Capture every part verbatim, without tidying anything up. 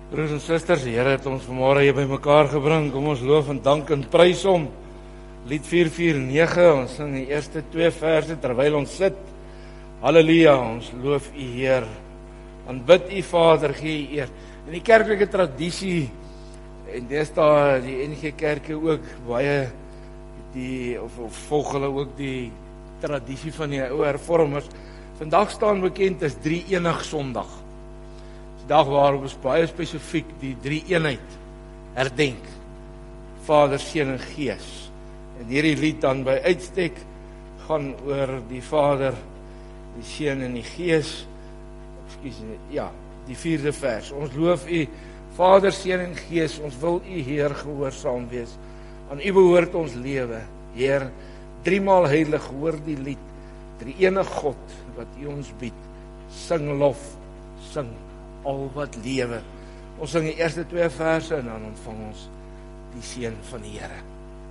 Broers en susters, die Here het ons vanmôre hier bymekaar gebring. Kom ons loof en dank en prys hom. Lied vier vier nege, ons sing die eerste twee verse terwyl ons sit. Halleluja, ons loof U Heer. Aanbid U Vader, gee U eer. In die kerklike tradisie en deesdae die N G Kerke ook baie die of, of volg hulle ook die tradisie van die ou hervormers. Vandag staan bekend as drie enig Sondag. Dag waarop ons baie spesifiek die drie eenheid herdenk. Vader, Seun en Gees. En hierdie lied dan by uitstek gaan oor die Vader, die Seun en die Gees. Ekskuus, ja, die vierde vers. Ons loof U, Vader, Seun en Gees. Ons wil U Heer gehoorsaam wees. Aan U behoort ons lewe. Heer, driemaal heilig, hoor die lied. Drie enige God wat U ons bied. Sing lof, sing al wat lewe. Ons sing die eerste twee verse en dan ontvang ons die seën van die Here.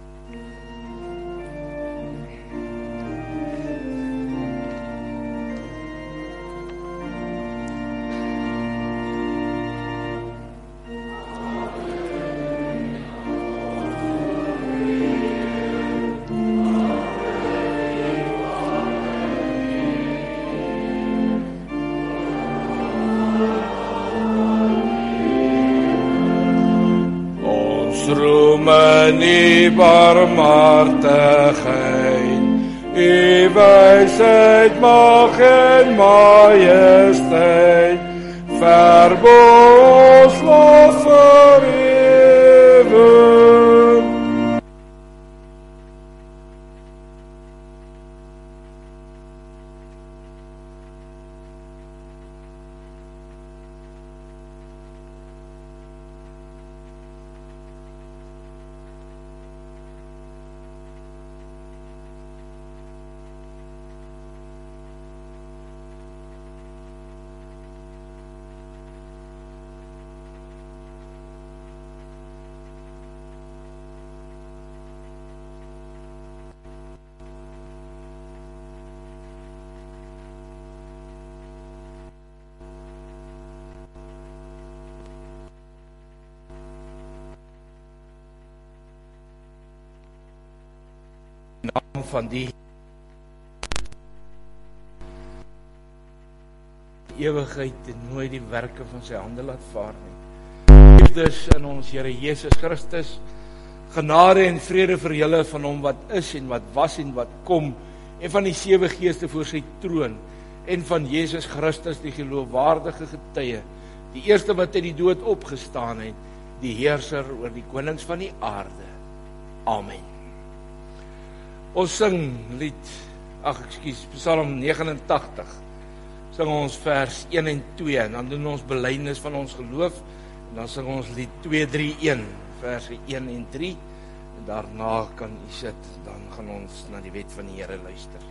In U barmhartigheid, U wysheid, mag en majesteit, verbo ons lof vir ewig. Naam van die ewigheid en nooit die werke van sy hande laat vaar nie. Liefdes in ons Here Jesus Christus, genade en vrede vir julle van hom wat is en wat was en wat kom, en van die sewe geeste voor sy troon, en van Jesus Christus die geloofwaardige getuie, die eerste wat uit die dood opgestaan het, die heerser oor die konings van die aarde. Amen. Ons sing lied, ag ekskuus, Psalm negenentagtig, sing ons vers een en twee, en dan doen ons belydenis van ons geloof, en dan sing ons lied twee drie een, verse een en drie, en daarna kan u sit, dan gaan ons na die wet van die Here luister.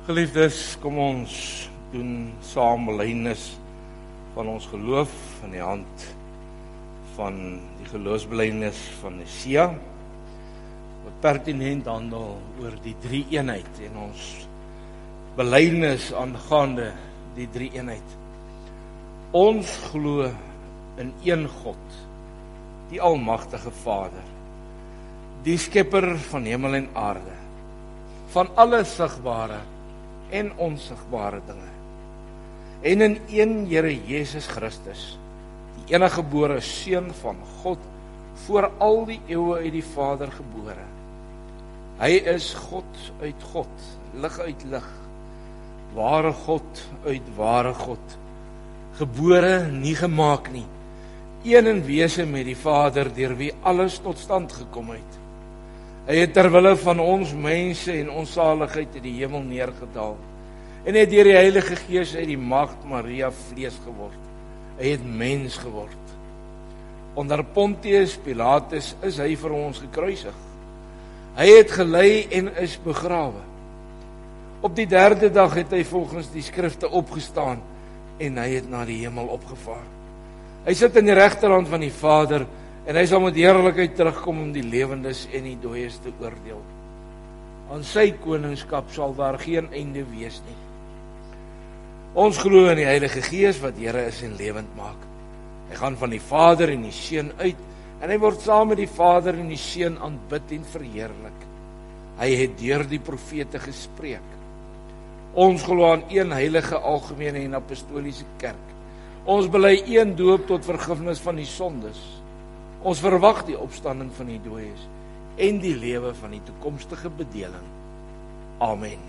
Geliefdes, kom ons doen saam belydenis van ons geloof in die hand van die geloofsbelydenis van Nicea, wat pertinent handel oor die drie eenheid en ons belydenis aangaande die drie eenheid. Ons glo in een God, die almagtige Vader, die skepper van hemel en aarde, van alle sigbare en onsigbare dinge. En in een Here Jesus Christus, die enige gebore seun van God, voor al die eeue uit die Vader gebore. Hy is God uit God, lig uit lig, ware God uit ware God, gebore, nie gemaak nie, een in wese met die Vader, deur wie alles tot stand gekom het. Hy het terwille van ons mense en ons saligheid uit die hemel neergedaal, en het deur die Heilige Gees uit die maagd Maria vlees geword. Hy het mens geword. Onder Pontius Pilatus is hy vir ons gekruisig. Hy het gelei en is begrawe. Op die derde dag het hy volgens die skrifte opgestaan, en hy het na die hemel opgevaar. Hy sit in die regterhand van die Vader, en hy sal met heerlikheid terugkom om die lewendes en die dooies te oordeel. Aan sy koningskap sal daar geen einde wees nie. Ons glo in die Heilige Gees wat Here is en lewend maak. Hy gaan van die Vader en die Seun uit, en hy word saam met die Vader en die Seun aanbid en verheerlik. Hy het deur die profete gespreek. Ons glo aan een heilige, algemene en apostoliese kerk. Ons bely een doop tot vergifnis van die sondes. Ons verwag die opstanding van die dooies en die lewe van die toekomstige bedeling. Amen.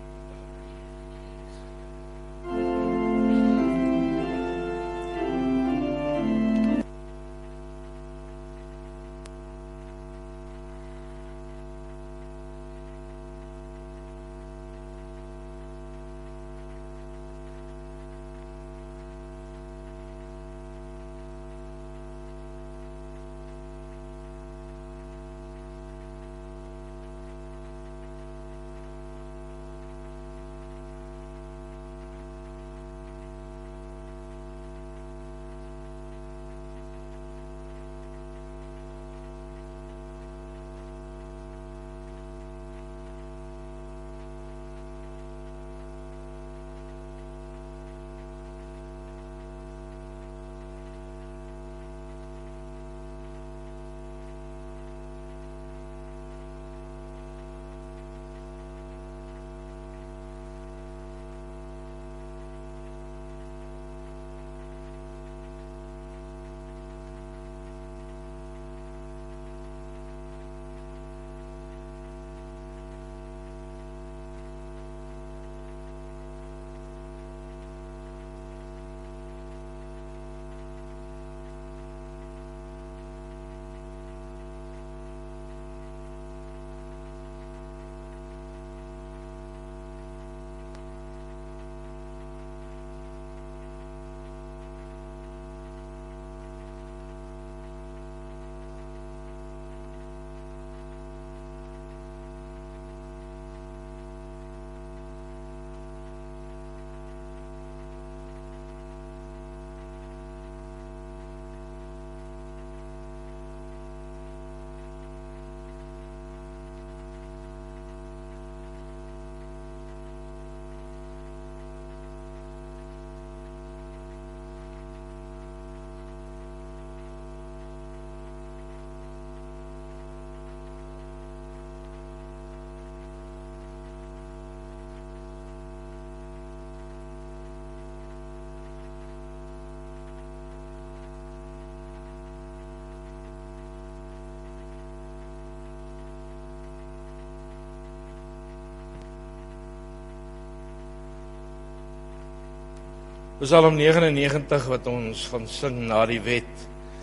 Psalm negenennegentig wat ons gaan sing na die wet,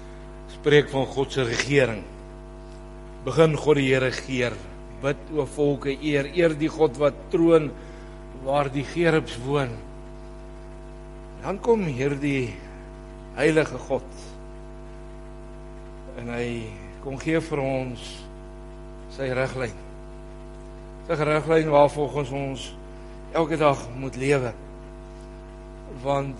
spreek van God se regering. Begin God die Here geer, bid o volke eer, eer die God wat troon waar die gerubs woon. Dan kom hierdie heilige God en hy kom gee vir ons sy riglyn. Sy riglyn waar volgens ons elke dag moet lewe. Want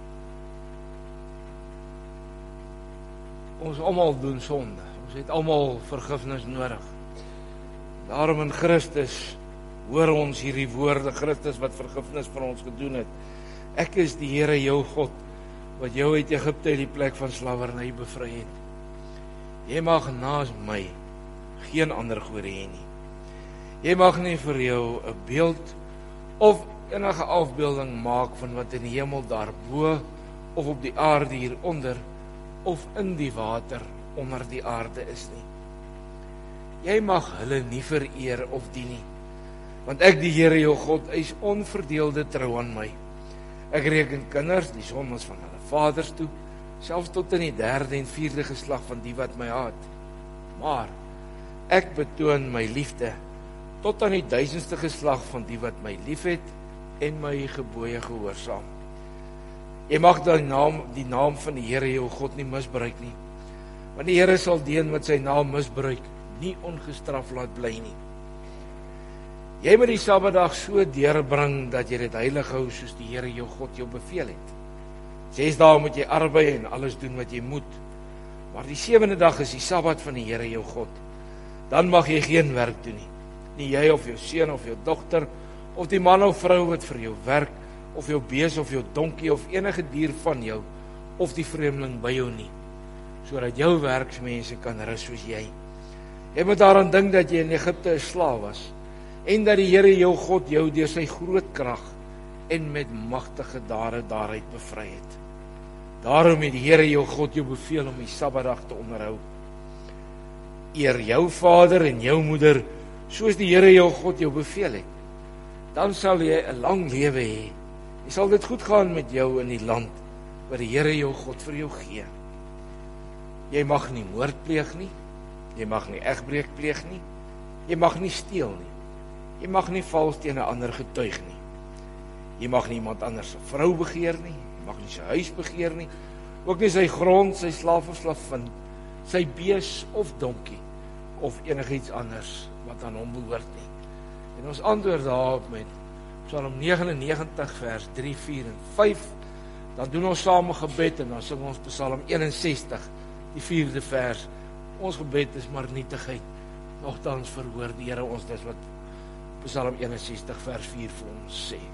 ons almal doen sonde. Ons het almal vergifnis nodig. Daarom in Christus hoor ons hierdie woorde, Christus wat vergifnis vir ons gedoen het. Ek is die Here jou God, wat jou uit Egipte uit die plek van slawerny bevry het. Jy mag naas my geen ander gode hê nie. Jy mag nie vir jou 'n beeld of enige afbeelding maak van wat in die hemel daarbo of op die aarde hieronder of in die water onder die aarde is nie. Jy mag hulle nie vereer of dien nie, want ek die Here jou God eis onverdeelde trou aan my. Ek reken kinders die sondes van hulle vaders toe, selfs tot in die derde en vierde geslag van die wat my haat. Maar ek betoon my liefde tot aan die duisendste geslag van die wat my liefhet en my gebooie gehoorsaam. Jy mag die naam, die naam van die Here jou God nie misbruik nie, want die Here sal die een wat sy naam misbruik nie ongestraf laat bly nie. Jy moet die Sabbatdag so deurbring dat jy dit heilig hou soos die Here jou God jou beveel het. Ses dae moet jy arbei en alles doen wat jy moet, maar die sewende dag is die Sabbat van die Here jou God. Dan mag jy geen werk doen nie. Nie jy of jou seun of jou dogter of die man of vrou wat vir jou werk of jou bees of jou donkie of enige dier van jou of die vreemdeling by jou nie, sodat jou werksmense kan rus soos jy. Jy moet daaraan dink dat jy in Egipte 'n slaaf was en dat die Here jou God jou deur sy groot krag en met magtige dade daaruit bevry het. Daarom het die Here jou God jou beveel om die Sabbatdag te onderhou. Eer jou vader en jou moeder soos die Here jou God jou beveel het. Dan sal jy 'n lang lewe hê. Jy sal dit goed gaan met jou in die land wat die Here jou God vir jou gee. Jy mag nie moord pleeg nie. Jy mag nie egbreek pleeg nie. Jy mag nie steel nie. Jy mag nie vals teen 'n ander getuig nie. Jy mag nie iemand anders se vrou begeer nie. Jy mag nie sy huis begeer nie. Ook nie sy grond, sy slaaf of slavin, sy bees of donkie of enigiets anders wat aan hom behoort nie. En ons antwoord daarop met Psalm negenennegentig vers drie, vier en vyf. Dan doen ons saam 'n gebed en dan sing ons Psalm eenensestig, die vierde vers. Ons gebed is maar nietigheid. Nogtans verhoor die Here ons dis wat Psalm eenensestig vers vier vir ons sê.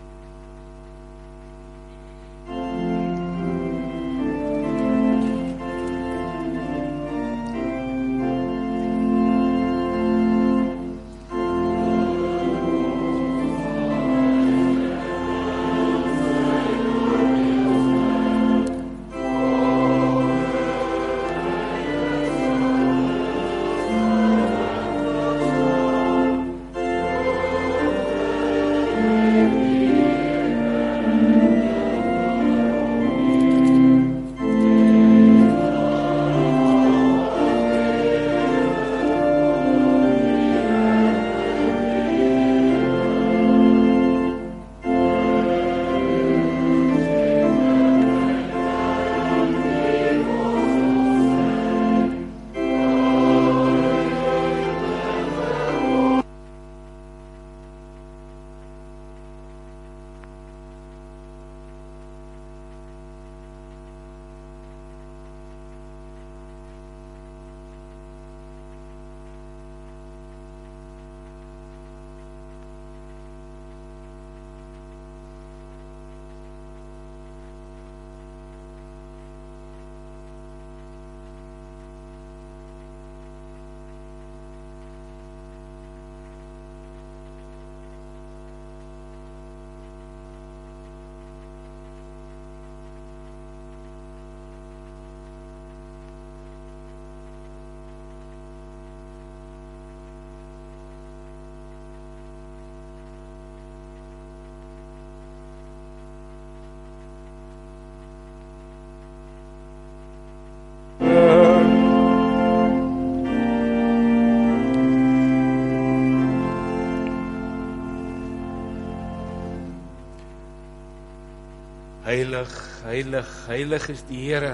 Heilig, heilig, heilig is die Here.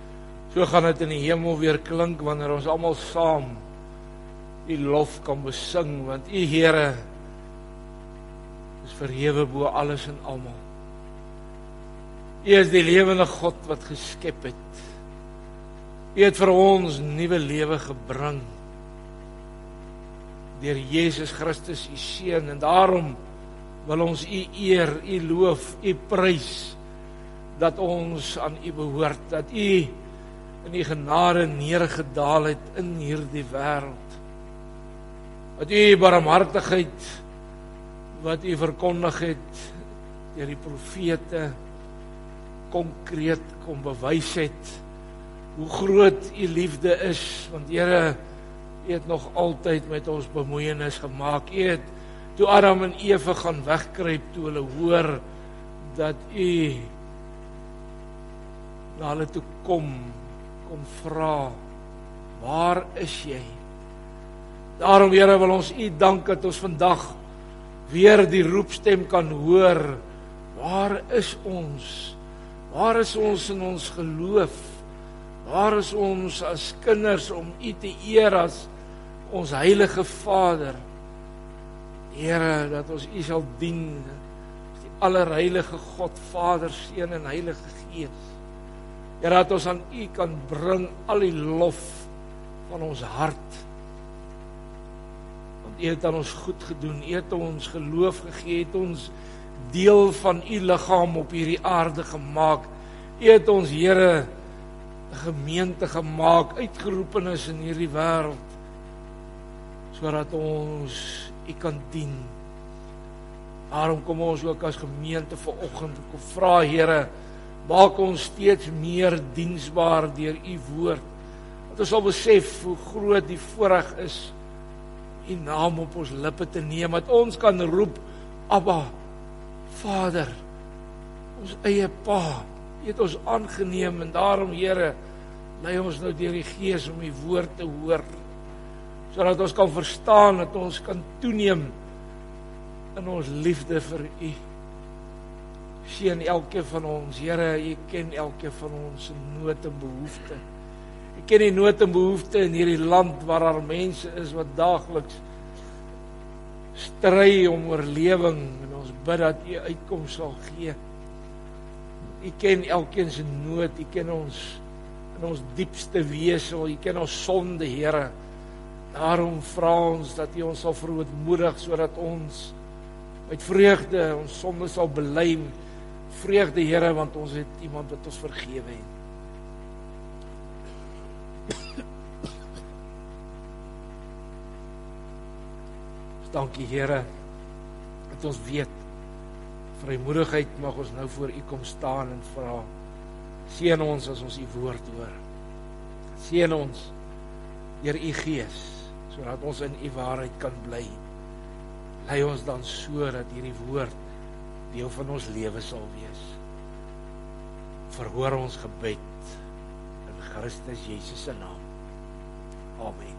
So gaan dit in die hemel weer klink wanneer ons almal saam die lof kan besing, want U Here is verhewe bo alles en almal. U is die lewende God wat geskep het. U het vir ons nuwe lewe gebring deur Jesus Christus, u seun, en daarom wil ons u eer, u loof, u prys dat ons aan u behoort, dat u in die genade neergedaal het in hierdie wêreld. Dat u barmhartigheid wat u verkondig het deur die profete konkreet kom bewys het hoe groot u liefde is, want Here, u het nog altyd met ons bemoeienis gemaak. U het toe Adam en Eva gaan wegkruip toe hulle hoor dat u na hulle toe kom, kom vra, waar is jy? Daarom, Here, wil ons u dank dat ons vandag weer die roepstem kan hoor. Waar is ons? Waar is ons in ons geloof? Waar is ons as kinders om u te eer as ons heilige Vader? Here, dat ons u sal dien, as die allerheilige God, Vader, Seun en Heilige Gees. Here, dat ons aan u kan bring al die lof van ons hart. Want u het aan ons goed gedoen, u het ons geloof gegee, het ons deel van u liggaam op hierdie aarde gemaak. U het ons, Here, 'n gemeente gemaak, uitgeroepenis in hierdie wêreld, sodat ons u kan dien. Daarom kom ons ook as gemeente vanoggend kom vra, Here, maak ons steeds meer diensbaar deur u woord. Dat ons sal besef hoe groot die voorreg is u naam op ons lippe te neem, dat ons kan roep, Abba, Vader, ons eie Pa. U het ons aangeneem en daarom, Here, lei ons nou deur die Gees om u woord te hoor, sodat ons kan verstaan, dat ons kan toeneem in ons liefde vir u. Seën elkeen van ons, Here, u ken elkeen van ons se nood en behoefte. U ken die nood en behoefte in hierdie land waar daar mense is wat daagliks stry om oorlewing, en ons bid dat u uitkoms sal gee. U ken elkeen se nood, u ken ons in ons diepste wesel, u ken ons sonde, Here. Daarom vra ons dat u ons sal verootmoedig, sodat ons met vreugde ons sonde sal bely. Vreugde, Here, want ons het iemand wat ons vergewe het. Dankie, Here, dat ons weet, vrymoedigheid mag ons nou voor u kom staan en vra. Seën ons as ons u woord hoor. Seën ons deur u Gees, sodat ons in u waarheid kan bly. Lei ons dan so dat hierdie woord deel van ons lewe sal wees. Verhoor ons gebed in Christus Jesus se naam. Amen.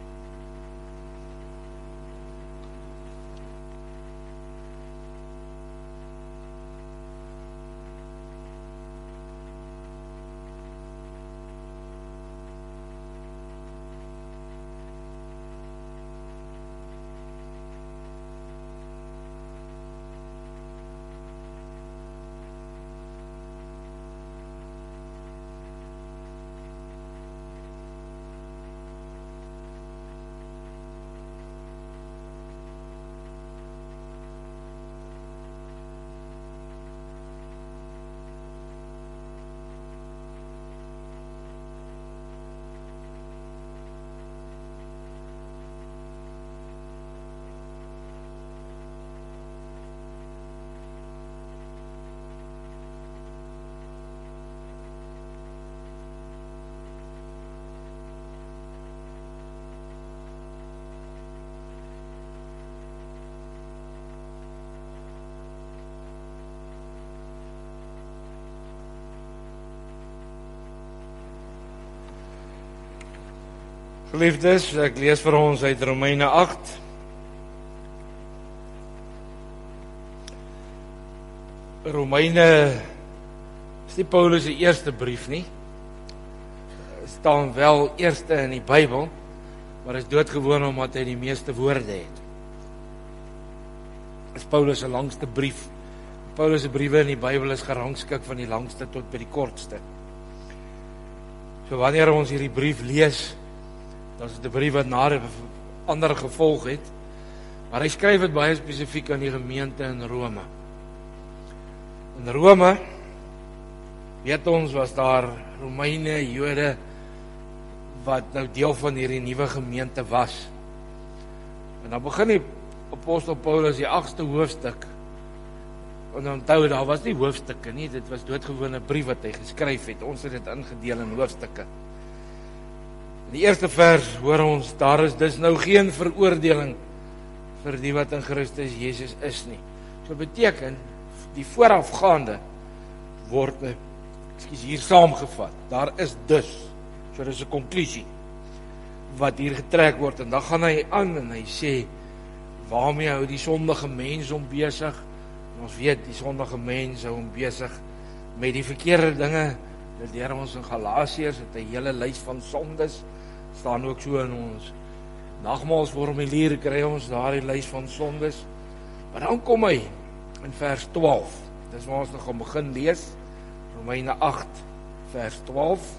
Geliefdes, ek lees vir ons uit Romeine agt. Romeine is nie Paulus se eerste brief nie. Staan wel eerste in die Bybel, maar is doodgewoon omdat hy die meeste woorde het. is Paulus se langste brief. Paulus se briewe in die Bybel is gerangskik van die langste tot by die kortste. So wanneer ons hierdie brief lees, dan is dit 'n brief wat na 'n ander gevolg het, maar hy skryf dit baie spesifiek aan die gemeente in Rome. In Rome, weet ons, was daar Romeine, Jode, wat nou deel van hierdie nuwe gemeente was. En dan begin die apostel Paulus die agste hoofstuk. En onthou, daar was nie hoofstukke nie, dit was doodgewone brief wat hy geskryf het. Ons het dit ingedeel in hoofstukke. In die eerste vers hoor ons, daar is dus nou geen veroordeling vir die wat in Christus Jesus is nie. So beteken, die voorafgaande word, ekskuus, hier saamgevat. Daar is dus, so dis 'n konklusie wat hier getrek word, en dan gaan hy aan en hy sê, waarmee hou die sondige mens om besig? En ons weet, die sondige mens hou om besig met die verkeerde dinge. Dit leer ons in Galasiërs, het 'n hele lys van sondes, staan ook so in ons nagmaalsformulier, kry ons daardie lys van sondes. Maar dan kom hy in vers twaalf, dis waar ons nog gaan begin lees, Romeine agt, vers twaalf,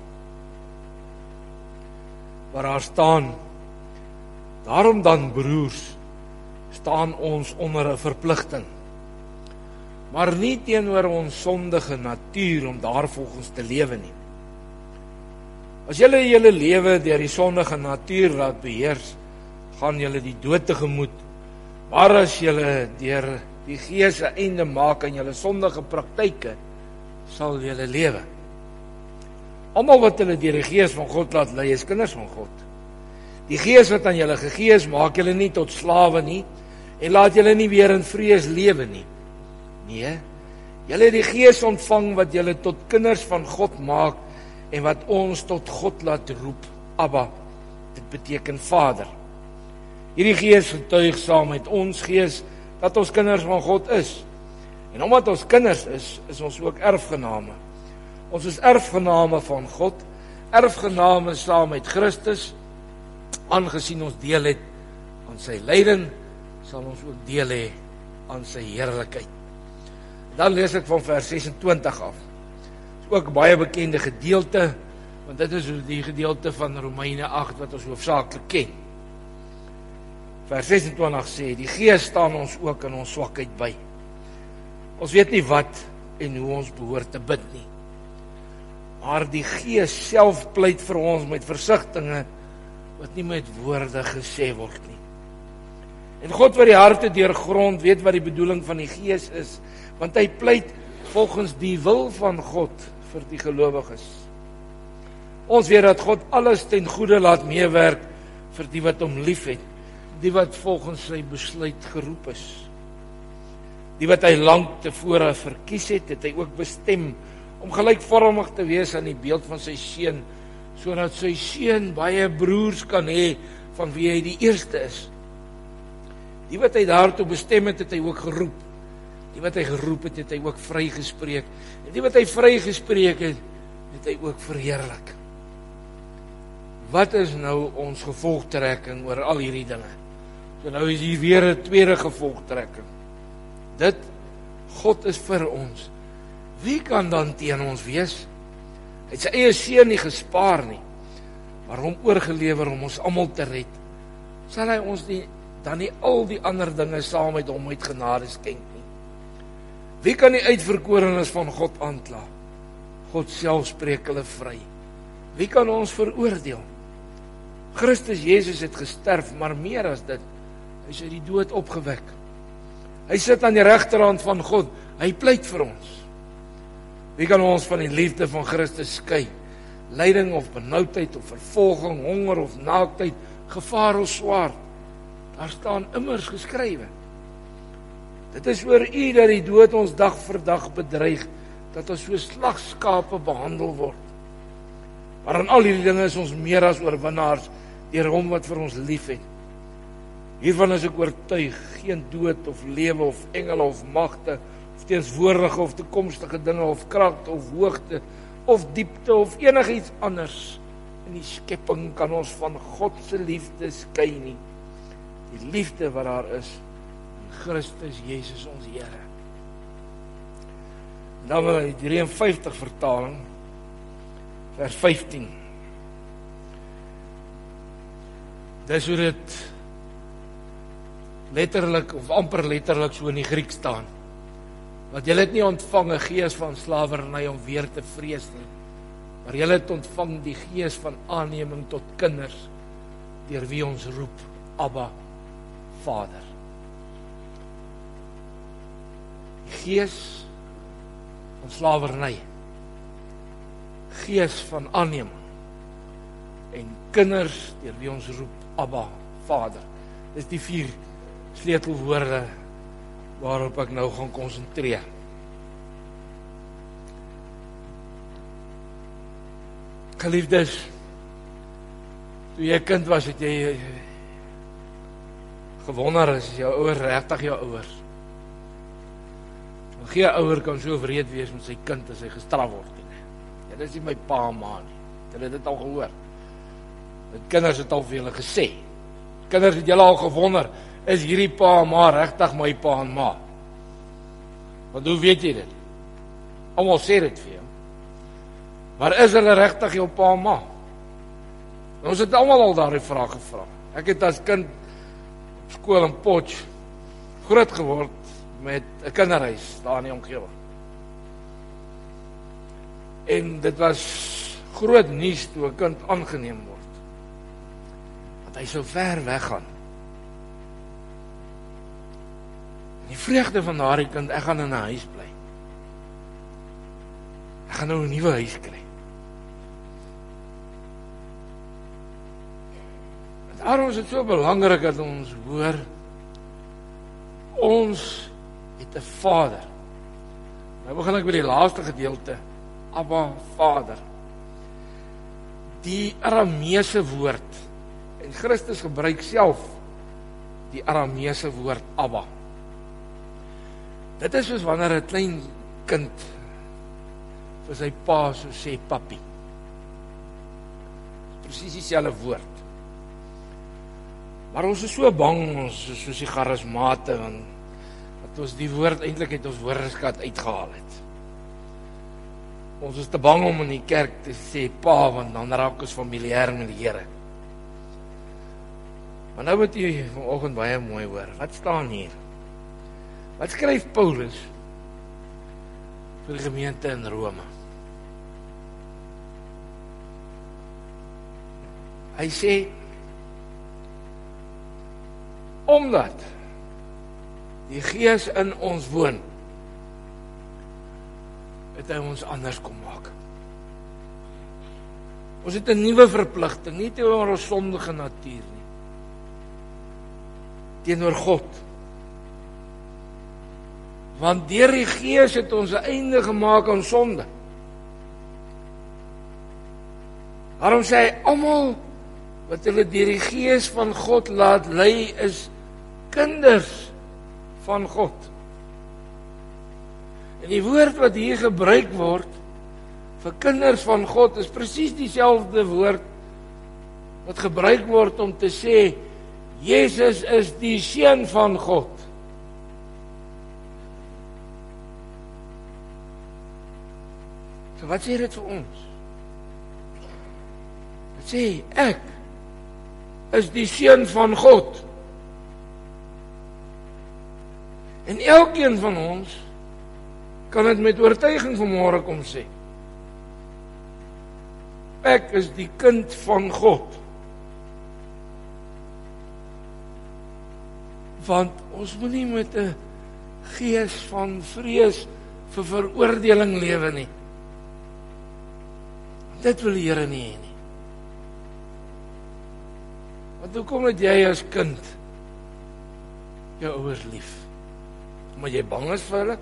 waar daar staan, daarom dan, broers, staan ons onder 'n verpligting, maar nie teenoor ons sondige natuur om daarvolgens te lewe nie. As julle julle lewe deur die sondige natuur laat beheers, gaan julle die dood tegemoet, maar as julle deur die Gees 'n einde maak aan julle sondige praktyke, sal julle lewe. Almal wat hulle deur die Gees van God laat lei, is kinders van God. Die Gees wat aan julle gegee is, maak julle nie tot slawe nie, en laat julle nie weer in vrees lewe nie. Nee, julle het die Gees ontvang wat julle tot kinders van God maak, en wat ons tot God laat roep, Abba, dit beteken Vader. Hierdie Gees getuig saam met ons Gees, dat ons kinders van God is. En omdat ons kinders is, is ons ook erfgename. Ons is erfgename van God, erfgename saam met Christus, aangesien ons deel het aan sy lyding, sal ons ook deel hê aan sy heerlikheid. Dan lees ek van vers sesentwintig af. Dit is ook 'n baie bekende gedeelte, want dit is die gedeelte van Romeine agt wat ons hoofsaaklik ken. Vers sesentwintig sê, die Gees staan ons ook in ons swakheid by. Ons weet nie wat en hoe ons behoort te bid nie, maar die Gees self pleit vir ons met versigtinge wat nie met woorde gesê word nie. En God wat die harte deurgrond, weet wat die bedoeling van die Gees is, want hy pleit volgens die wil van God vir die gelowiges. Ons weet dat God alles ten goeie laat meewerk vir die wat hom liefhet, die wat volgens sy besluit geroep is. Die wat hy lank tevore verkies het, het hy ook bestem om gelykvormig te wees aan die beeld van sy seun, sodat sy seun baie broers kan hê van wie hy die eerste is. Die wat hy daartoe bestem het, het hy ook geroep. Die wat hy geroep het, het hy ook vrygespreek. En die wat hy vrygespreek het, het hy ook verheerlik. Wat is nou ons gevolgtrekking oor al hierdie dinge? So nou is hier weer 'n tweede gevolgtrekking. Dit, God is vir ons. Wie kan dan teen ons wees? Hy het sy eie seun nie gespaar nie, maar hom oorgelewer om ons almal te red. Sal hy ons nie, dan nie al die ander dinge saam met hom uit genade skenk nie? Wie kan die uitverkorenes van God aankla? God self spreek hulle vry. Wie kan ons veroordeel? Christus Jesus het gesterf, maar meer as dit, hy is uit die dood opgewek. Hy sit aan die regterhand van God, hy pleit vir ons. Wie kan ons van die liefde van Christus skei? Lyding of benoudheid of vervolging, honger of naaktheid, gevaar of swaard. Daar staan immers geskrywe. Dit is oor U dat die dood ons dag vir dag bedreig, dat ons so slagskape behandel word. Maar aan al hierdie dinge is ons meer as oorwinnaars deur hom wat vir ons liefhet. Hiervan is ek oortuig, geen dood of lewe of engele of magte, of teenswoordige of toekomstige dinge of krag of hoogte of diepte of enigiets anders in die skepping kan ons van God se liefde skei nie. Die liefde wat daar is in Christus Jesus ons Here. Dan die drieënvyftig vertaling, vers vyftien. Dis hoe dit letterlik, of amper letterlik so in die Griek staan. Want julle het nie ontvang 'n gees van slawerny om weer te vrees nie, maar julle het ontvang die gees van aanneming tot kinders, deur wie ons roep, Abba, Vader. Die gees van slawerny, gees van aanneming, en kinders, deur wie ons roep, Abba, Vader. Dis die vier sleutelwoorde waarop ek nou gaan konsentreer. Geliefdes, toe jy 'n kind was, het jy gewonder, is jou ouers regtig jou ouers? Geen ouer kan so wreed wees met sy kind as hy gestraf word nie. Ja, dis nie my pa en ma nie. Julle het dit al gehoor. Die kinders het al vir julle gesê. Kinders het julle al gewonder, is hierdie pa en ma regtig my pa en ma? Want hoe weet jy dit? Almal sê dit vir jou. Maar is hulle regtig jou pa en ma? Ons het almal al daardie vraag gevra. Ek het as kind op skool in Potch groot geword met 'n kinderhuis daar in die omgewing. En dit was groot nuus toe 'n kind aangeneem word. Want hy sou ver weggaan. Die vreugde van daardie kind, ek gaan in 'n huis bly. Ek gaan nou 'n nuwe huis kry. Daarom is dit so belangrik dat ons hoor, ons het 'n Vader. Nou begin ek by die laaste gedeelte, Abba, Vader. Die Arameese woord, en Christus gebruik self die Arameese woord Abba. Dit is soos wanneer 'n klein kind vir sy pa so sê papi. Presies dieselfde woord. Maar ons is so bang, ons is soos die charismate, want dat ons die woord eintlik uit ons woordeskat uitgehaal het. Ons is te bang om in die kerk te sê pa, want dan raak ons familier met die Here. Maar nou moet jy vanoggend baie mooi hoor. Wat staan hier? Wat skryf Paulus vir die gemeente in Rome? Hy sê, omdat die Gees in ons woon, het hy ons anders kom maak. Ons het 'n nuwe verpligting, nie teenoor ons sondige natuur nie, teenoor God. Want deur die Gees het ons 'n einde gemaak aan sonde. Daarom sê hy, almal wat hulle deur die Gees van God laat lei, is kinders van God. En die woord wat hier gebruik word vir kinders van God is presies dieselfde woord wat gebruik word om te sê Jesus is die seun van God. So wat sê dit vir ons? Dit sê ek is die seun van God. En elkeen van ons kan dit met oortuiging vanmôre kom sê. Ek is die kind van God. Want ons moet nie met 'n gees van vrees vir veroordeling lewe nie. Dit wil die Here nie hê nie. Want hoe kom dit jy as kind jou ouers lief? Omdat jy bang is vir hulle?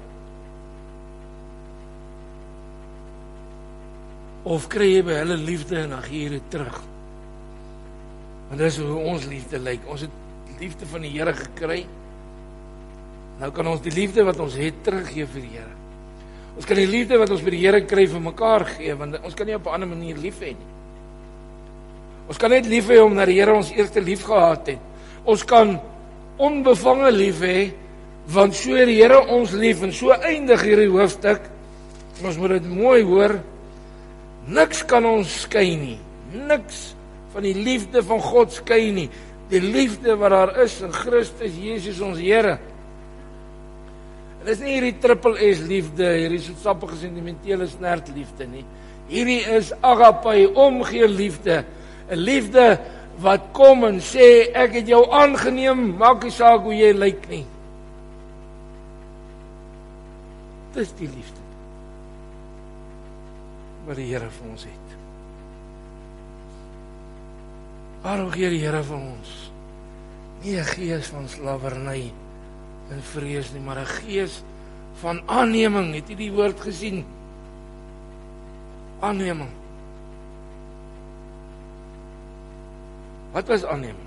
Of kry jy by hulle liefde en dan gee jy dit terug? Want dis hoe ons liefde lyk. Ons het liefde van die Here gekry. Nou kan ons die liefde wat ons het teruggee vir die Here. Ons kan die liefde wat ons by die Here kry vir mekaar gee, want ons kan nie op 'n ander manier lief hê nie. Ons kan net lief hê omdat die Here ons eerste lief gehad het. Ons kan onbevange lief hê Want so het die Here ons lief, en so eindig hierdie hoofstuk, ons moet dit mooi hoor, niks kan ons skei nie, niks van die liefde van God skei nie, die liefde wat daar is in Christus Jesus ons Here. En dit is nie hierdie triple S liefde, hierdie soetsappige sentimentele snert liefde nie. Hierdie is agape, omgee liefde, 'n liefde wat kom en sê, ek het jou aangeneem, maak nie saak hoe jy lyk nie. Dis die liefde wat die Here vir ons het. Waarom gee die Here vir ons nie 'n gees van slawerny en vrees nie, maar 'n gees van aanneming? Het jy die woord gesien? Aanneming. Wat was aanneming?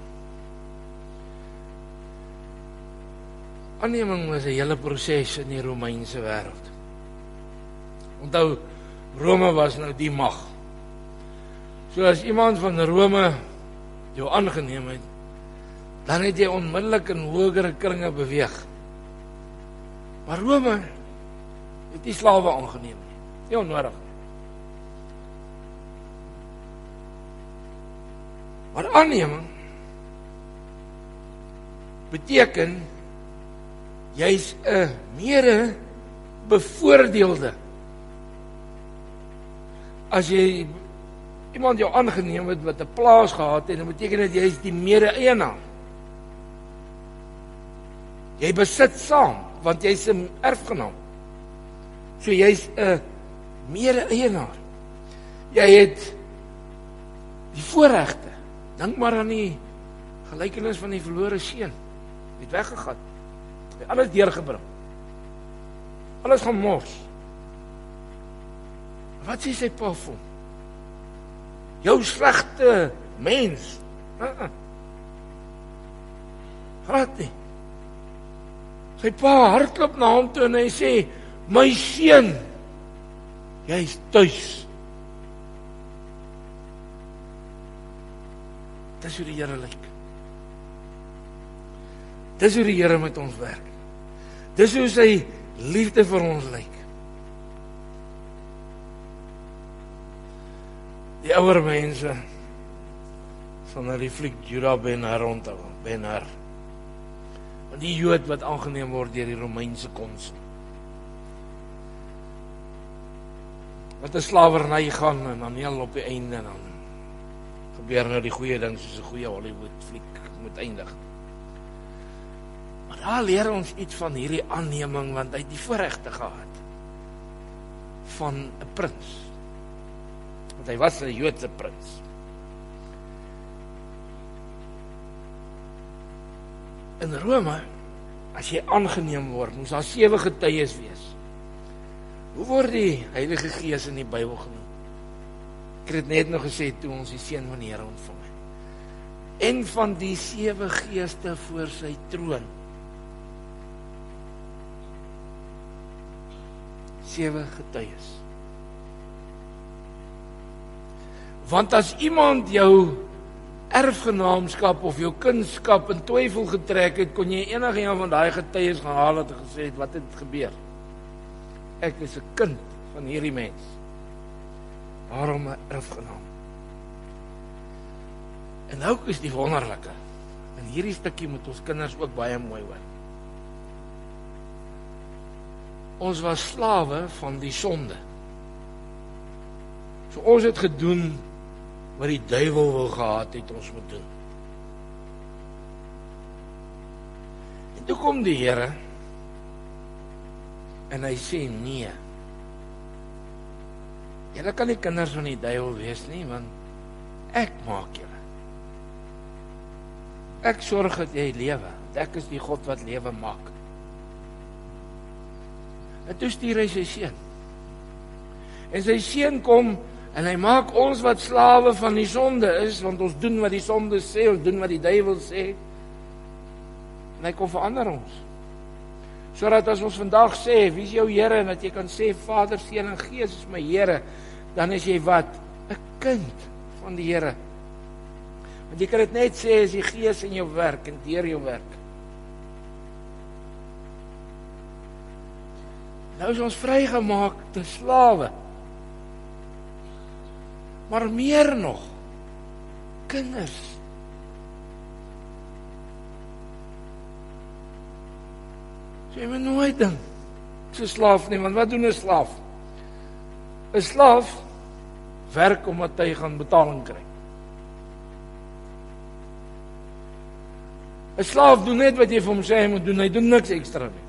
Aanneming was 'n hele proses in die Romeinse wêreld. Onthou, Rome was nou die mag. So as iemand van Rome jou aangeneem het, dan het jy onmiddellik in hogere kringe beweeg. Maar Rome het nie slawe aangeneem nie. Nie onnodig nie. Maar aanneming beteken jy's 'n mede bevoordeelde. As jy iemand jou aangeneem het wat 'n plaas gehad het, dan beteken dit jy's die mede-eienaar. Jy besit saam, want jy's 'n erfgenaam. So jy's 'n mede-eienaar. Jy het die voorregte. Dink maar aan die gelykenis van die verlore seun. Hy het weggegaan. Hy het alles deurgebring. Alles gemors. Wat sê sy pa vir hom? Jou slegte mens. Uh-uh. Graat nie. Sy pa hardloop na hom toe en hy sê, my seun, jy's tuis. Dis hoe die Here lyk. Dis hoe die Here met ons werk. Dis hoe sy liefde vir ons lyk. Die ouer mense sal na die fliek Judah Ben-Hur onthou, Ben-Hur. Want die Jood wat aangeneem word deur die Romeinse konsul. Wat 'n slawerny gaan en dan heel op die einde dan gebeur nou die goeie ding soos 'n goeie Hollywood fliek moet eindig. Maar daar leer ons iets van hierdie aanneming, want hy het die voorregte gehad van 'n prins. Want hy was 'n Joodse prins. In Rome, as jy aangeneem word, moes daar sewe getuies wees. Hoe word die Heilige Gees in die Bybel genoem? Ek het net nog gesê toe ons die seën van die Here ontvang het. En van die sewe geeste voor sy troon. Sewe getuies. Want as iemand jou erfgenaamskap of jou kindskap in twyfel getrek het, kon jy enige een van daai getuies gaan haal het en gesê het, wat het gebeur? Ek is 'n kind van hierdie mens. Waarom 'n erfgenaam? En nou is die wonderlike. In hierdie stukkie moet ons kinders ook baie mooi hoor. Ons was slawe van die sonde. So ons het gedoen wat die duiwel wil gehad het ons moet doen. En toe kom die Here en hy sê nee. Julle kan nie kinders van die duiwel wees nie, want ek maak julle. Ek sorg dat jy lewe. Ek is die God wat lewe maak. En toe stuur hy sy seun. En sy seun kom en hy maak ons wat slawe van die sonde is, want ons doen wat die sonde sê, ons doen wat die duiwel sê. En hy kom verander ons. Sodat as ons vandag sê, wie is jou Here, en dat jy kan sê, Vader, Seun en Gees is my Here, dan is jy wat? 'n kind van die Here. Want jy kan dit net sê as die Gees in jou werk en deur jou werk. Nou is ons vrygemaakte slawe. Maar meer nog, kinders. So jy moet nooit dink, ek is 'n slaaf nie, want wat doen 'n slaaf? 'n Slaaf werk omdat hy gaan betaling kry. 'n Slaaf doen net wat jy vir hom sê hy moet doen, hy doen niks ekstra nie.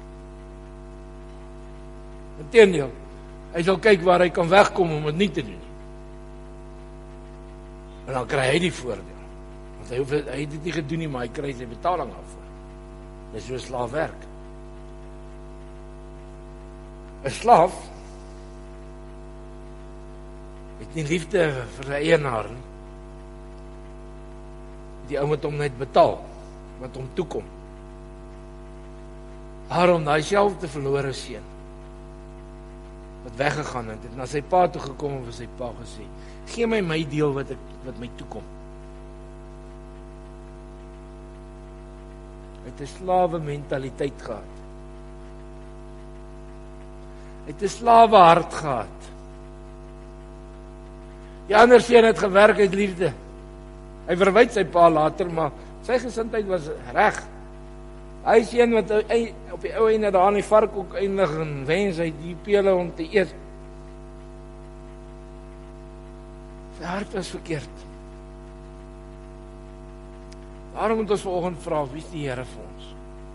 Inteendeel, hy sal kyk waar hy kan wegkom om dit nie te doen nie. En dan kry hy die voordeel. Want hy hoef hy het dit nie gedoen nie, maar hy kry sy betaling daarvoor. Dis so 'n slaaf werk. 'n Slaaf het nie liefde vir sy eienaar nie. Die ou moet hom net betaal wat hom toekom. Daarom daai selfde verlore seun wat weggegaan het, het na sy pa toe gekom en vir sy pa gesê, gee my my deel wat ek wat my toekom. Hy het 'n slawe mentaliteit gehad. Hy het 'n slawe hart gehad. Die ander seun het gewerk uit liefde. Hy verwyd sy pa later, maar sy gesindheid was reg. Hy seun wat op die ou einde daar in die varkhok eindig en wens hy die pele om te eet. Sy hart was verkeerd. Daarom moet ons vanoggend vra, wie is die Here vir ons?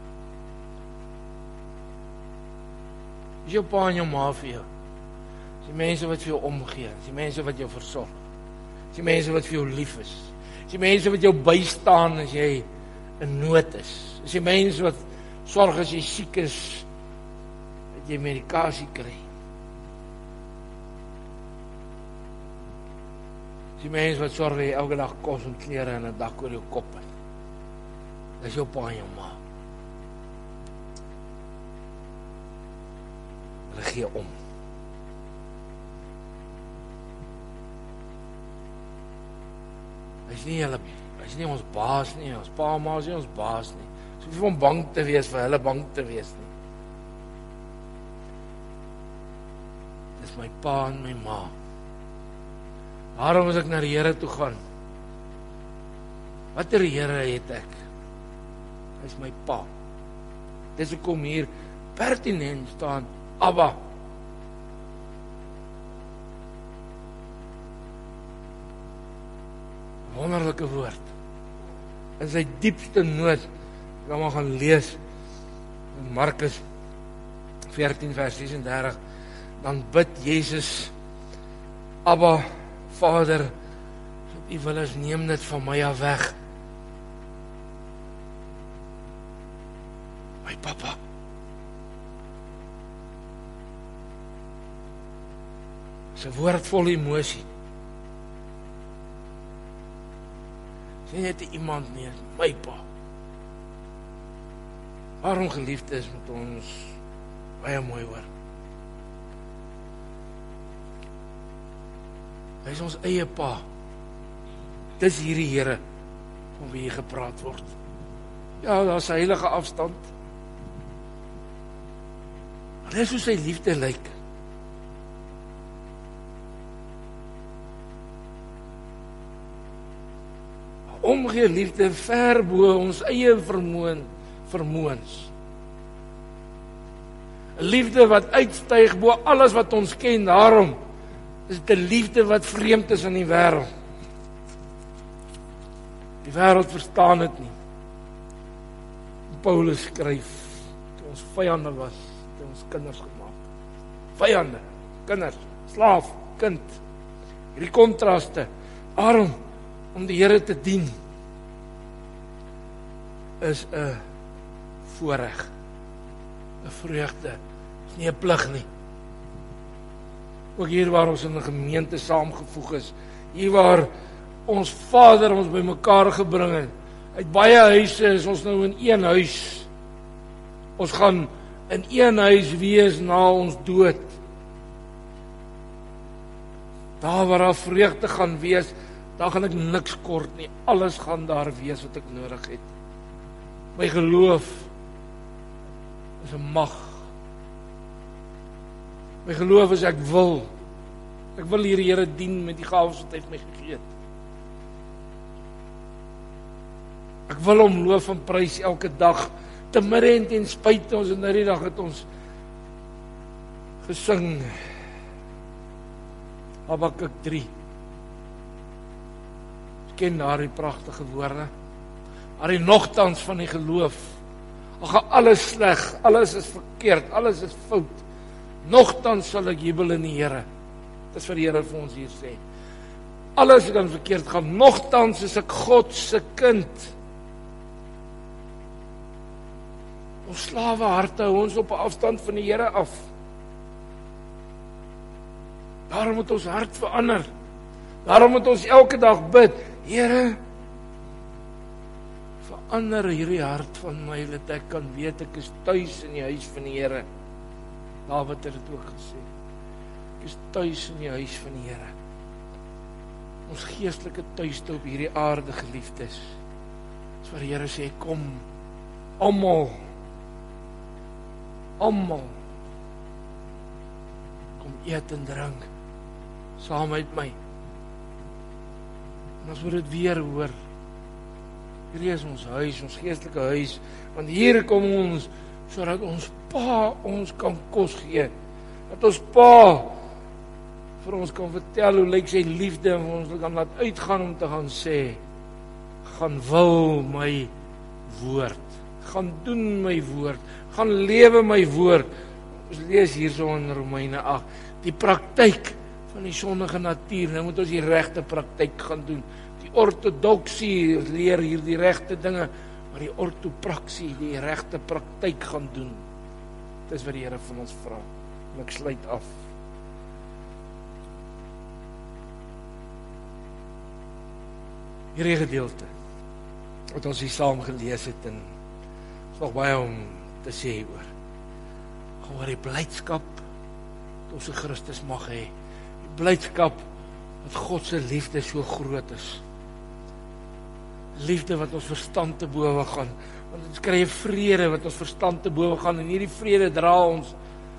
Wie is jou pa en jou ma vir jou? Is die mense wat vir jou omgee? Is die mense wat jou versorg? Is die mense wat vir jou lief is? Is die mense wat jou bystaan as jy in nood is? Is die mense wat sorg as jy siek is, dat jy medikasie kry? Is die mense wat sorg dat jy elke dag kos en klere en 'n dak oor jou kop het? Dis jou pa en jou ma. Hulle gee om. Hy is nie hulle, hy is nie ons baas nie, ons pa en ma is nie ons baas nie. Ons hoef nie om bang te wees vir hulle bang te wees nie. Dis my pa en my ma. Daarom as ek na die Here toe gaan, watter Here het ek? Hy is my pa. Dis hoekom hier pertinent staan, Abba. Wonderlike woord. In sy diepste nood, ek kan maar gaan lees in Markus veertien vers ses en dertig, dan bid Jesus, Abba, Vader, U wil is, neem dit van my af weg. My papa. Dis 'n woord vol emosie. Sien net iemand nie, my pa. Waarom geliefdes met ons baie mooi hoor. Hy is ons eie pa. Dis hierdie Here van wie hier gepraat word. Ja, daar's 'n heilige afstand. Maar dis hoe sy liefde lyk. Omgee liefde ver bo ons eie vermoën, vermoëns. 'n Liefde wat uitstyg bo alles wat ons ken, daarom is dit 'n liefde wat vreemd is in die wêreld. Die wêreld verstaan dit nie. Paulus skryf, toe ons vyande was, toe ons kinders gemaak. Vyande, kinders, slaaf, kind. Hierdie kontraste. Daarom om die Here te dien is 'n voorreg, 'n vreugde, is nie 'n plig nie. Ook hier waar ons in 'n gemeente saamgevoeg is, hier waar ons Vader ons bymekaar gebring het, uit baie huise is ons nou in een huis. Ons gaan in een huis wees na ons dood. Daar waar daar vreugde gaan wees, daar gaan ek niks kort nie. Alles gaan daar wees wat ek nodig het. My geloof is 'n mag My geloof is ek wil. Ek wil hier die Here dien met die gawes wat hy vir my gegee het. Ek wil hom loof en prys elke dag, te midde en ten spyte. Ons in die dag het ons gesing Habakuk drie. Ons ken daardie pragtige woorde. Maar die nogtans van die geloof. Al gaan alles sleg, alles is verkeerd, alles is fout. Nogtans sal ek jubel in die Here. Dis wat die Here vir ons hier sê. Alles kan verkeerd gaan, nogtans is ek God se kind. Ons slawe harte hou ons op 'n afstand van die Here af. Daarom moet ons hart verander. Daarom moet ons elke dag bid, Here, verander hierdie hart van my, dat ek kan weet ek is tuis in die huis van die Here. Dawid het dit ook gesê. Ek is tuis in die huis van die Here. Ons geestelike tuiste op hierdie aarde, geliefdes. Dis waar die Here sê, kom, almal, almal, kom eet en drink, saam met my. En ons moet dit weer hoor. Hierdie is ons huis, ons geestelike huis, want hier kom ons, sodat ons Pa ons kan kos gee, dat ons Pa vir ons kan vertel hoe lyk sy liefde, en ons kan laat uitgaan om te gaan sê, gaan wil my woord, gaan doen my woord, gaan lewe my woord. Ons lees hierso in Romeine agt, die praktyk van die sondige natuur. Nou moet ons die regte praktyk gaan doen. Die ortodoksie leer hier die regte dinge, maar die ortopraksie, die regte praktyk gaan doen. Dis wat die Here van ons vra. En ek sluit af. Hierdie gedeelte wat ons hier saam gelees het, en is nog baie om te sê oor. Oor die blydskap dat ons 'n Christus mag hê. Die blydskap dat God se liefde so groot is. Liefde wat ons verstand te bowe gaan. Want ons kry 'n vrede wat ons verstand te bowe gaan, en hierdie vrede dra ons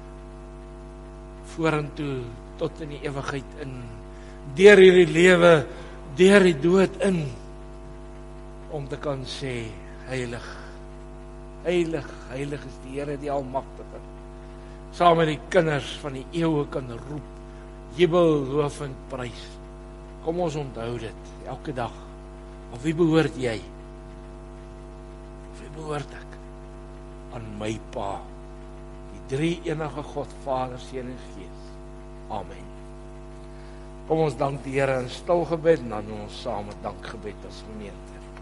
vorentoe tot in die ewigheid in. Deur hierdie lewe, deur die dood in, om te kan sê, heilig, heilig, heilig is die Here die Almagtige. Saam met die kinders van die eeue kan roep, jubel, loof en prys. Kom ons onthou dit, elke dag. Aan wie behoort jy? Aan wie behoort ek? Aan my Pa, die drie enige God, Vader, Seun en Gees. Amen. Kom ons dank die Here in stil gebed, en dan doen ons saam 'n dankgebed as gemeente.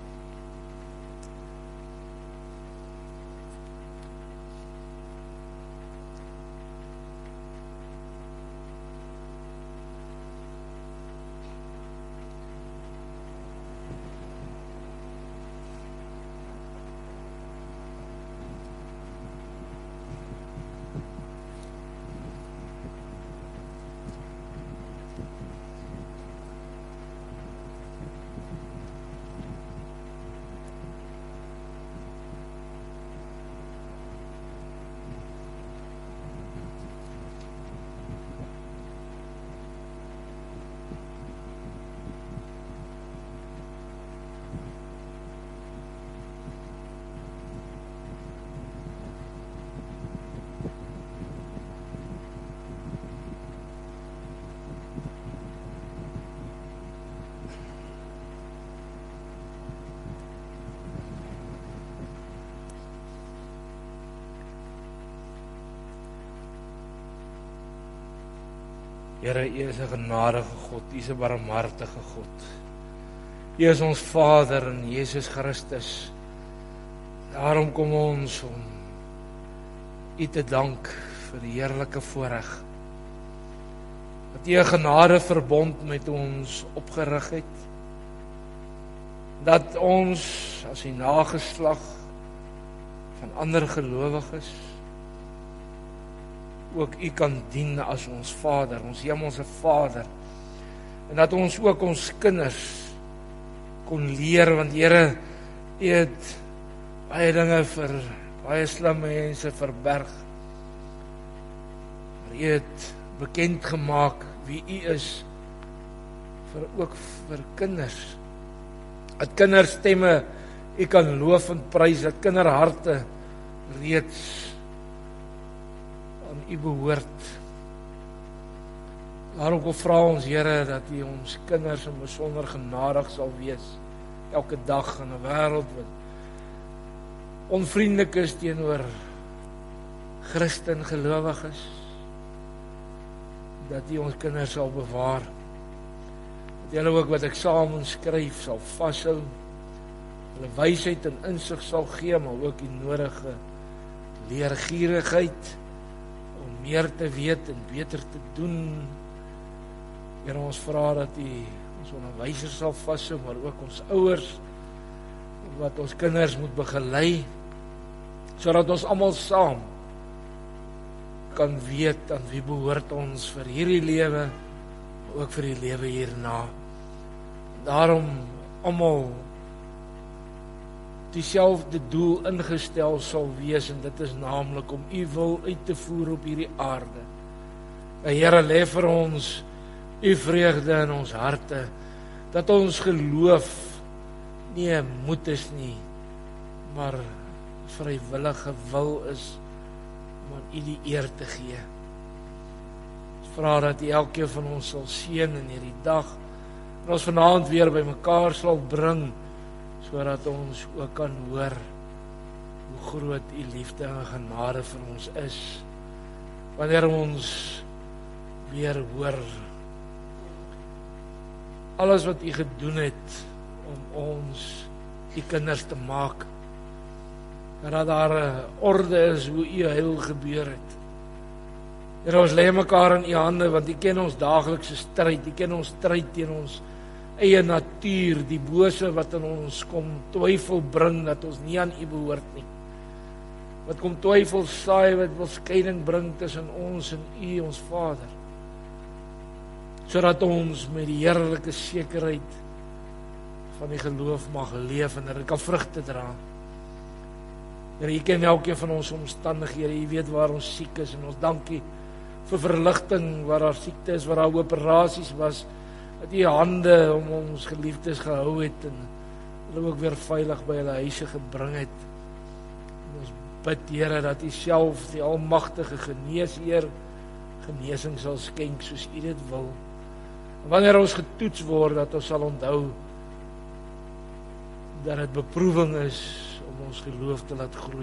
Here, U is 'n genadige God, U is 'n barmhartige God. U is ons Vader in Jesus Christus. Daarom kom ons om U te dank vir die heerlike voorreg dat U 'n genadeverbond met ons opgerig het. Dat ons as die nageslag van ander gelowiges ook U kan dien as ons Vader, ons hemelse Vader. En dat ons ook ons kinders kon leer, want Here, U het baie dinge vir baie slim mense verberg. U het bekend gemaak wie U is, vir ook vir kinders. Dat kinderstemme U kan loof en prys, dat kinderharte reeds aan U behoort. Daarom kom vra ons Here dat U ons kinders in besonder genadig sal wees elke dag in 'n wêreld wat onvriendelik is teenoor Christen gelowiges, dat U ons kinders sal bewaar, dat hulle ook wat eksamen skryf sal vashou, hulle wysheid en insig sal gee, maar ook die nodige leergierigheid om meer te weet en beter te doen. Here, ons vra dat U ons onderwysers sal vashou, maar ook ons ouers wat ons kinders moet begelei, sodat ons almal saam kan weet aan wie behoort ons vir hierdie lewe, maar ook vir die lewe hierna. Daarom almal dieselfde doel ingestel sal wees, en dit is naamlik om U wil uit te voer op hierdie aarde. En Here, lê vir ons U vreugde in ons harte, dat ons geloof nie moet is nie, maar vrywillige wil is om aan U die eer te gee. Ons vra dat U elkeen van ons sal seën in hierdie dag, en ons vanaand weer by mekaar sal bring, sodat ons ook kan hoor hoe groot U liefde en genade vir ons is, wanneer ons weer hoor alles wat U gedoen het om ons U kinders te maak, en dat daar 'n orde is hoe U heil gebeur het. Here, ons lê mekaar in U hande, want U ken ons daaglikse stryd, U ken ons stryd teen ons eie natuur, die bose wat in ons kom twyfel bring dat ons nie aan U behoort nie. Wat kom twyfel saai, wat wil skeiding bring tussen ons en U, ons Vader. Sodat ons met die heerlike sekerheid van die geloof mag leef en dat dit kan vrugte dra. Here, U ken elkeen van ons omstandighede, U weet waar ons siek is, en ons dankie vir verligting waar daar siekte is, waar daar operasies was, dat U hande om ons geliefdes gehou het en hulle ook weer veilig by hulle huise gebring het. En ons bid, Here, dat U self, die almagtige geneesheer, genesing sal skenk soos U dit wil. En wanneer ons getoets word, dat ons sal onthou dat dit beproewing is om ons geloof te laat groei.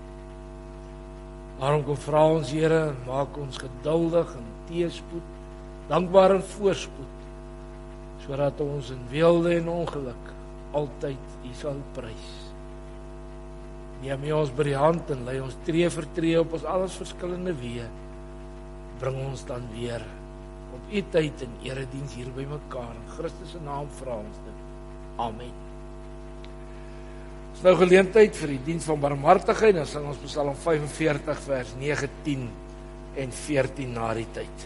Daarom kom vra ons, Here, maak ons geduldig en teëspoed, dankbaar en voorspoed, sodat ons in weelde en ongeluk altyd U sal prys. Neem U ons by die hand en lei ons tree vir tree op ons alles verskillende weë. Bring ons dan weer op U tyd en erediens hier by mekaar. In Christus se naam vra ons dit. Amen. Dit is nou geleentheid vir die diens van barmhartigheid, dan sing ons Psalm vyfenveertig vers nege, tien en veertien na die tyd.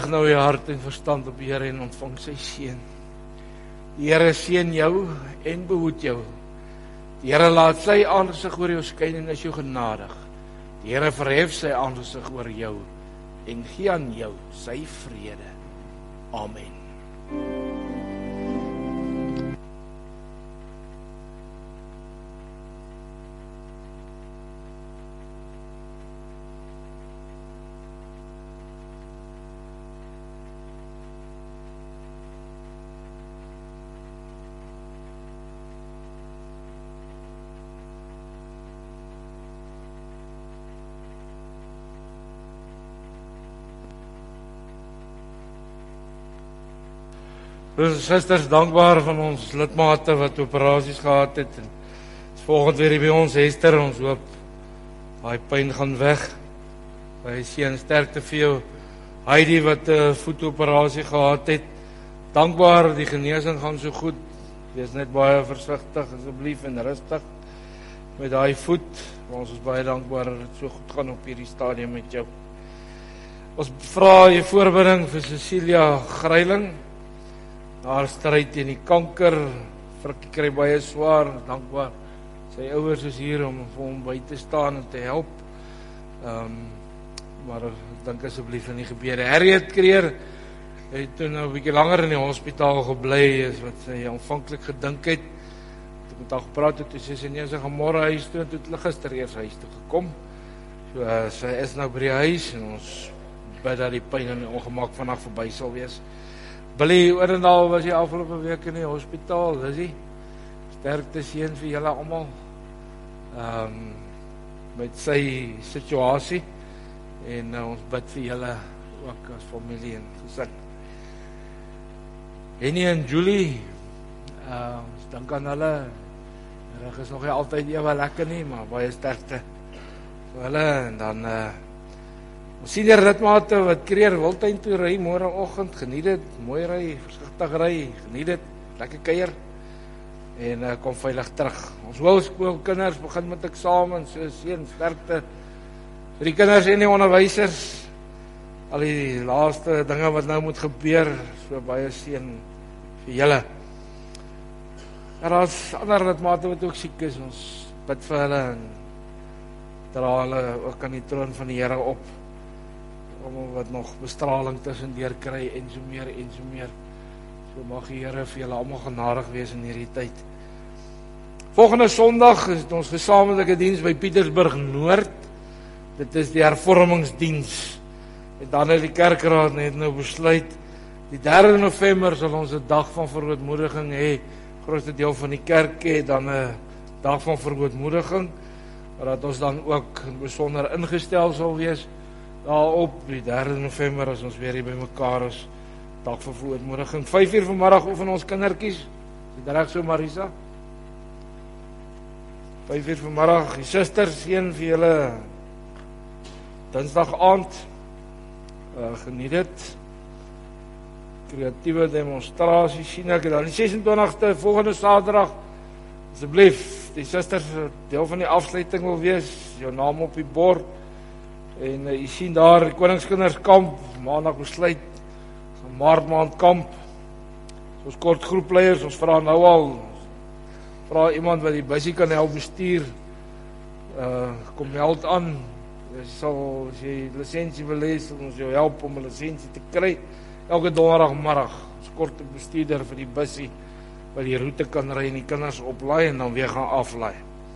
rig nou jou hart en verstand op die Here en ontvang sy seën. Die Here seën jou en behoed jou. Die Here laat sy aangesig oor jou skyn en is jou genadig. Die Here verhef sy aangesig oor jou en gee aan jou sy vrede. Amen. Broers en susters, dankbaar van ons lidmate wat operasies gehad het. En volgende weer hier by ons, Hester, ons hoop daai pyn gaan weg. Baie seën, sterkte vir jou. Heidi wat 'n uh, voetoperasie gehad het. Dankbaar, die genesing gaan so goed. Wees net baie versigtig asseblief en rustig met daai voet. Ons is baie dankbaar dat dit so goed gaan op hierdie stadium met jou. Ons vra jy voorbereiding vir Cecilia Greiling. Haar stryd teen die kanker, Frikkie kry baie swaar, dankbaar. Sy ouers is hier om vir hom by te staan en te help. Um, maar ek dink asseblief in die gebede. Harriet Kreer het toe nou 'n bietjie langer in die hospitaal gebly as wat sy aanvanklik gedink het. Ek het met haar gepraat het, toe sy sê nee, sy gaan môre huis toe, en toe het hulle gister eers huis toe gekom. So uh, sy is nou by die huis en ons bid dat die pyn en die ongemak vandag verby sal wees. Billy Oorendal was die afgelope week in die hospitaal, is hy? Sterkte seën vir julle almal. Ehm um, met sy situasie en uh, ons bid vir julle ook as familie en gesin. Henny en Julie, uh, ons dink aan hulle. Reg is nog nie altyd ewe lekker nie, maar baie sterkte vir hulle en dan uh, ons sien die ritmate wat Kreer Wildtuin toe ry môreoggend, geniet dit, mooi ry, versigtig ry, geniet dit, lekker kuier en uh, kom veilig terug. Ons hoërskoolkinders begin met eksamen, so seën sterkte vir die kinders en die onderwysers. Al die laaste dinge wat nou moet gebeur, so baie seën vir julle. Daar's ander ritmate wat ook siek is, ons bid vir hulle en dra hulle ook aan die troon van die Here op. Almal wat nog bestraling tussendeur kry en so meer en so meer. So mag die Here vir julle almal genadig wees in hierdie tyd. Volgende Sondag is ons gesamentlike diens by Pietersburg Noord. Dit is die hervormingsdiens. En dan het die kerkraad net nou besluit, die derde November sal ons 'n dag van verootmoediging hê. Grootste deel van die kerk het dan 'n dag van verootmoediging, maar dat ons dan ook besonder ingestel sal wees. Daarop, die derde November, as ons weer hier by mekaar is, dag van verootmoediging. vyf uur vanmiddag oefen ons kindertjies. Is dit reg so, Marisa? vyf uur vanmiddag, die susters seën vir julle Dinsdag aand. Uh, geniet dit. Kreatiewe demonstrasie sien ek dan. Die ses en twintigste, volgende Saterdag, asseblief, die susters deel van die afsluiting wil wees, jou naam op die bord. En uh, jy sien daar die Koningskinderskamp, maandag besluit, van Maart maand kamp. Ons kort groepleiers, ons vra nou al, vra iemand wat die busie kan help bestuur, uh, kom meld aan, jy sal, as jy lisensie wil hê, sal ons jou help om 'n lisensie te kry, elke donderdagmiddag, ons kort bestuurder vir die busie, wat die roete kan ry en die kinders oplaai en dan weer gaan aflaai.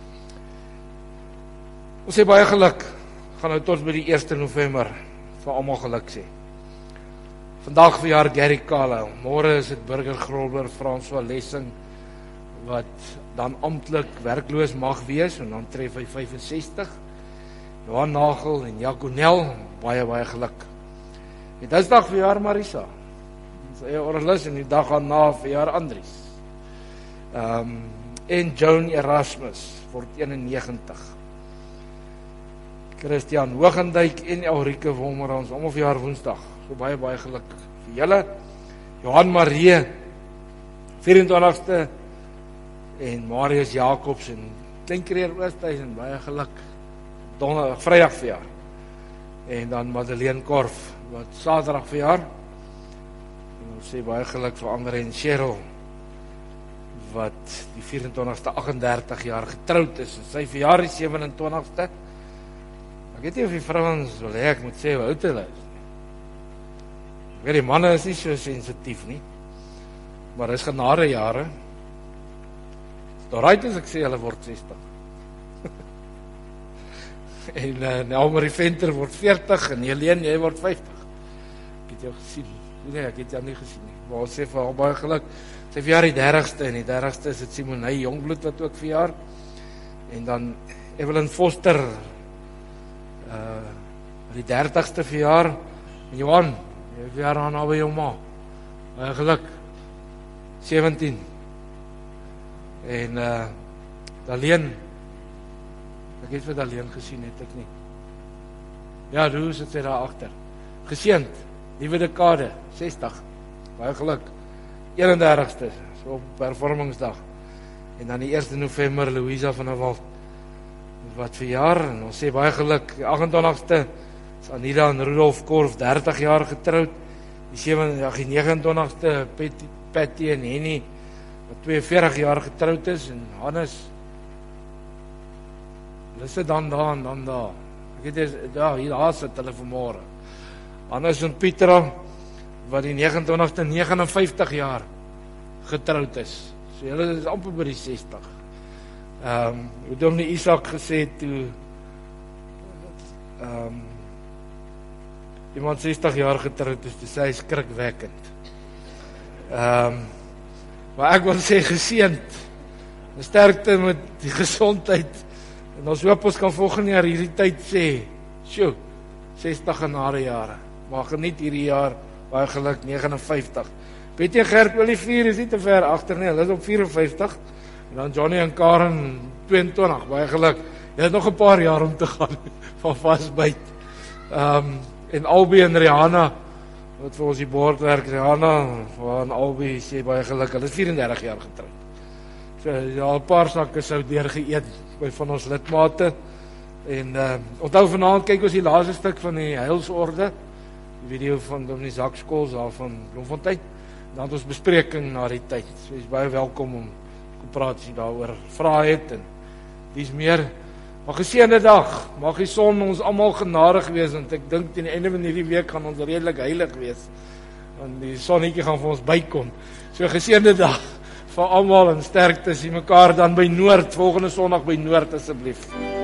Ons sê baie geluk, gaan nou tot by die eerste November, vir almal geluk sê. Vandag verjaar Gary Kala, môre is dit Burger Grolber François Lessing, wat dan amptelik werkloos mag wees, en dan tref hy vyf en sestig, Johan Nagel en Jaconel, baie baie geluk. Die Dinsdag verjaar Marisa, sy eie orgelis, en die dag aan na verjaar Andries. Um, en Joan Erasmus, word eenennegentig. Christian Hoogendyk en Elrike Wolmerans, almal verjaar Woensdag, so baie baie geluk vir julle. Johan Marie, vyf en twintigste, en Marius Jacobs en Kleinkreer Oosthuizen, baie geluk. Donderdag, Vrydag verjaar. En dan Madeleine Korf, wat Saterdag verjaar. En ons sê baie geluk vir Andre en Cheryl wat die vyf en twintigste agt en dertig jaar getroud is. En sy verjaar die sewe en twintigste. Ek weet nie of die vrouens wil hê ek moet sê hoe oud hulle is. Ek weet die manne is nie so sensitief nie. Maar dis genade jare. Daar right as ek sê hulle word sestig. En uh, Nelmarie Venter word veertig en Helene, jy word vyftig. Ek het jou gesien. Nee, ek het jou nie gesien nie. Maar ons sê vir haar baie geluk. Sy verjaar die dertigste en die dertigste is dit Simonei Jongbloed wat ook verjaar. En dan Evelyn Foster uh die dertigste verjaar. En Johan, jy verjaar aan naby jou ma. Baie geluk. sewentien. En uh Daleen, ek het vir Daleen gesien, het ek nie. Ja, Roos het sy daar agter. Geseend, nuwe dekade, sestig. Baie geluk. eenendertigste, so op Hervormingsdag. En dan die eerste November Louisa van der Walt wat verjaar en ons sê baie geluk. Die agt en twintigste is Anita en Rudolf Korf dertig jaar getroud. Die sewe ag die nege en twintigste Patty, Patty en Henny wat twee en veertig jaar getroud is en Hannes hulle sit dan daar en dan daar. Ek het ja, hier daar sit hulle vanmôre. Hannes en Pietra wat die nege en twintigste nege en vyftig jaar getroud is. So hulle is amper by die sestig. Ehm, um, hoe Dominee Isak gesê toe ehm um, iemand sestig jaar getroud is, toe sê hy skrikwekkend. Ehm um, maar ek wil sê geseënd. Sterkte met die gesondheid. En ons hoop ons kan volgende jaar hierdie tyd sê, sjoe, sestig genade jare. Maar geniet hierdie jaar baie geluk nege en vyftig. Betty en Gert Olivier is nie te ver agter nie. Hulle is op vyf en vyftig. En dan Johnny en Karen twee en twintig. Baie geluk. Jy het nog 'n paar jaar om te gaan van vasbyt. Ehm um, en Albie en Rihanna wat vir ons die bordwerk Rihanna van Albie sê baie geluk. Hulle is vyf en dertig jaar getroud. So ja, 'n paar sakke sou deurgeëet by van ons lidmate. En uh, onthou vanaand kyk ons die laaste stuk van die Heilsorde, die video van Dominee Zak Skols daar van Bloemfontein. Dan het ons bespreking na die tyd. So jy is baie welkom om te praat as jy daaroor vra het en dis meer. Maar geseënde dag. Mag die son ons almal genadig wees want ek dink teen die einde van hierdie week gaan ons redelik heilig wees. Want die sonnetjie gaan vir ons bykom. So geseënde dag vir almal en sterkte. Sien mekaar dan by Noord volgende Sondag by Noord asseblief.